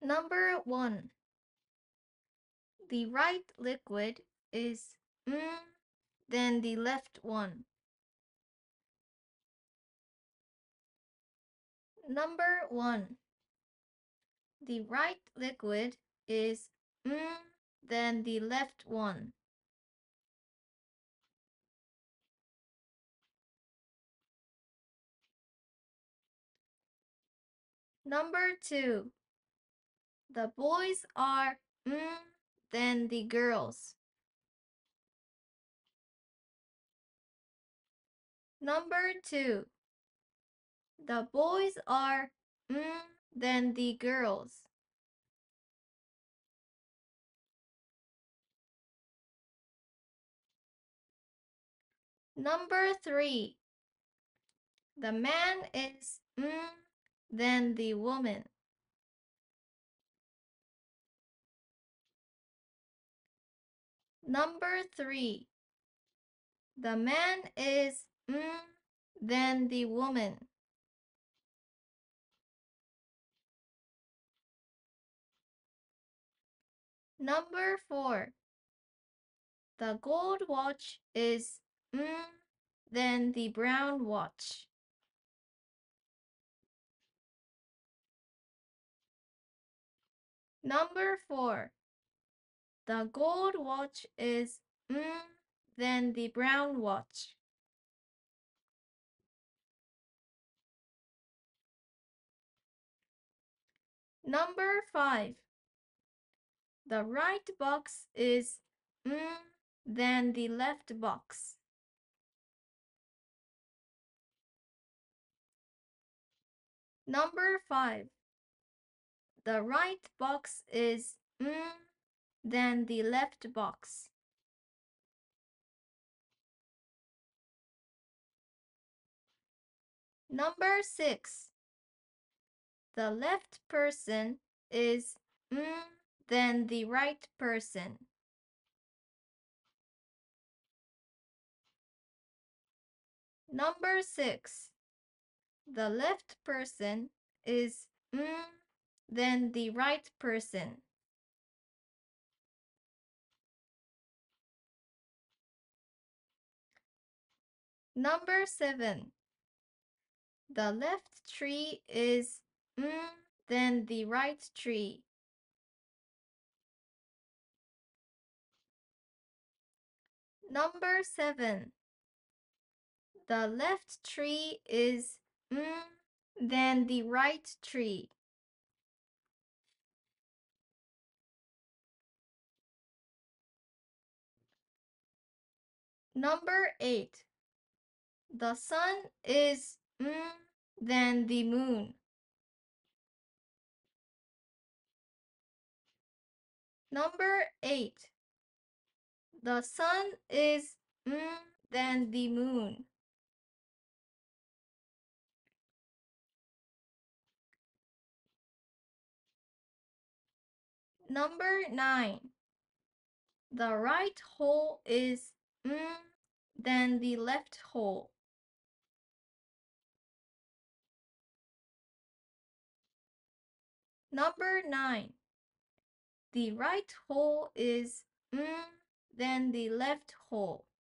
Number 1. The right liquid is then the left one. Number 1. The right liquid is then the left one. Number 2. The boys are then the girls. Number 2. The boys are then the girls. Number 3. The man is then the woman. Number 3. The man is then the woman. Number 4. The gold watch is then the brown watch. Number 4. The gold watch is then the brown watch. Number 5. The right box is then the left box. Number 5. The right box is then the left box. Number 6. The left person is then the right person. Number 6. The left person is then the right person. Number 7. The left tree is then the right tree. Number 7. The left tree is then the right tree. Number 8. The sun is then the moon. Number 8. The sun is then the moon. Number 9. The right hole is then the left hole. Number 9. The right hole is then the left hole.